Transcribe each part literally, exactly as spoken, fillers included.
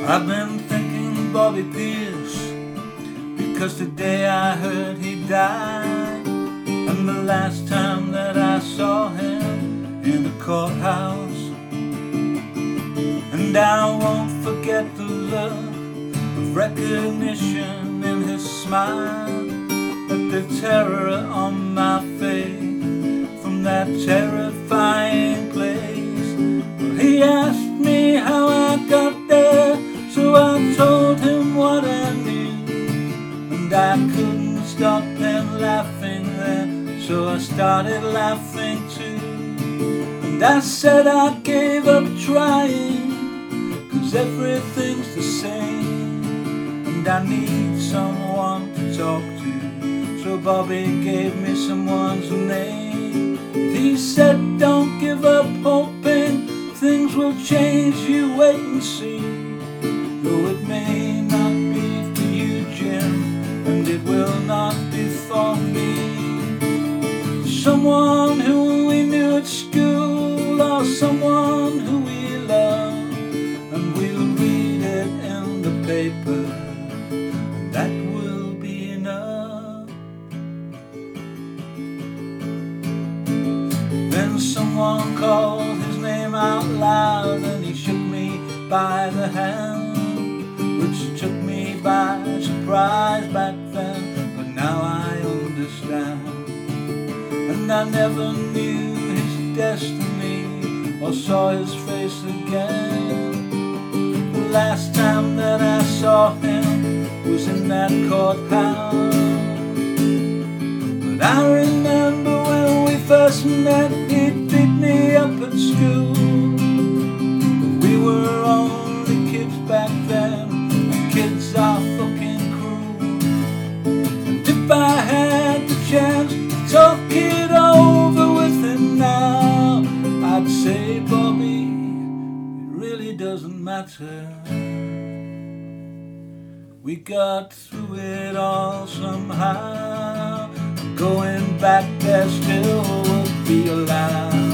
I've been thinking Bobby Pierce, because today I heard he died. And the last time that I saw him in the courthouse, and I won't forget the look of recognition in his smile, but the terror on my face from that terrifying place. Well, he asked me how I got there, so I told him what I knew, and I couldn't stop then laughing then, so I started laughing too. And I said I gave up trying, 'cause everything's the same, and I need someone to talk to. So Bobby gave me someone's name. He said, don't give up hoping, things will change, you wait and see. Though it may not be for you, Jim, and it will not be for me. Someone who we knew at school, or someone who we love, and we'll read it in the paper, and that will be enough. Then someone called his name out loud, and he shook me by the hand, which took me by surprise back then, but now I understand. And I never knew his destiny or saw his face again. The last time that I saw him was in that courthouse. But I remember when we first met, he'd pick me up at school. We were only kids back then, and kids are fucking cruel. And if I had the chance to talk it over with him now, I'd say, Bobby, it really doesn't matter. We got through it all somehow. Going back there still would be allowed.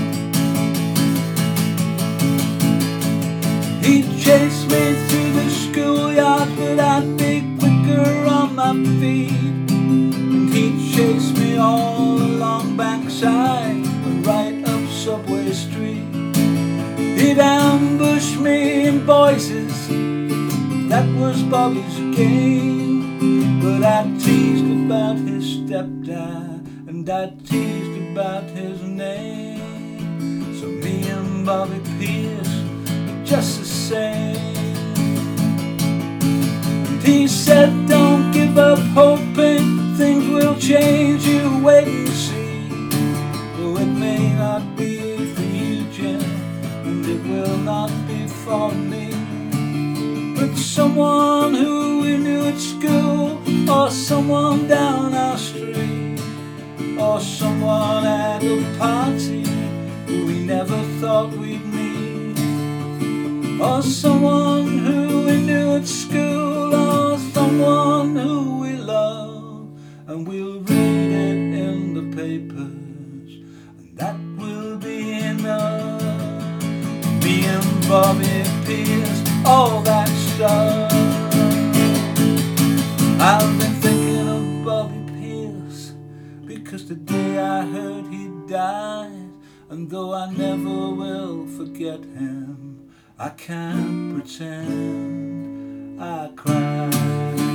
He'd chase me through the schoolyard, but I'd be quicker on my feet. And he'd chase me all along Bankside and right up Subway Street. He'd ambush me in Boise's, that was Bobby's game. But I teased about his stepdad, and I teased about his name. So me and Bobby Pierce are just the same. And he said, don't give up hoping, things will change, you wait and see. Oh, it may not be for you, Jim, and it will not be for me. But someone who we knew at school, or someone down our street, or someone at a party who we never thought we'd meet, or someone who we knew at school, or someone who we love, and we'll read it in the papers, and that will be enough. Me and Bobby Pierce, all that stuff. I've been thinking of Bobby Pierce, because the day I heard he died, and though I never will forget him, I can't pretend I cried.